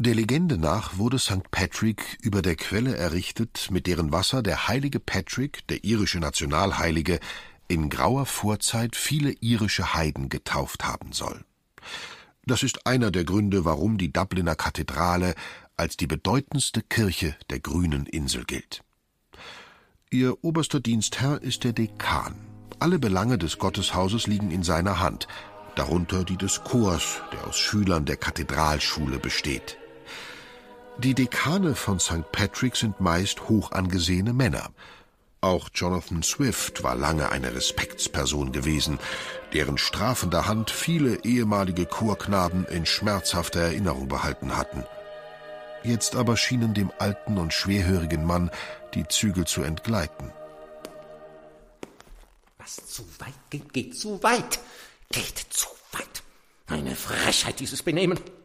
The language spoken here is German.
Der Legende nach wurde St. Patrick über der Quelle errichtet, mit deren Wasser der heilige Patrick, der irische Nationalheilige, in grauer Vorzeit viele irische Heiden getauft haben soll. Das ist einer der Gründe, warum die Dubliner Kathedrale als die bedeutendste Kirche der grünen Insel gilt. Ihr oberster Dienstherr ist der Dekan. Alle Belange des Gotteshauses liegen in seiner Hand, darunter die des Chors, der aus Schülern der Kathedralschule besteht. Die Dekane von St. Patrick sind meist hoch angesehene Männer. Auch Jonathan Swift war lange eine Respektsperson gewesen, deren strafender Hand viele ehemalige Chorknaben in schmerzhafter Erinnerung behalten hatten. Jetzt aber schienen dem alten und schwerhörigen Mann die Zügel zu entgleiten. Was zu weit geht, geht zu weit. Geht zu weit. Eine Frechheit, dieses Benehmen.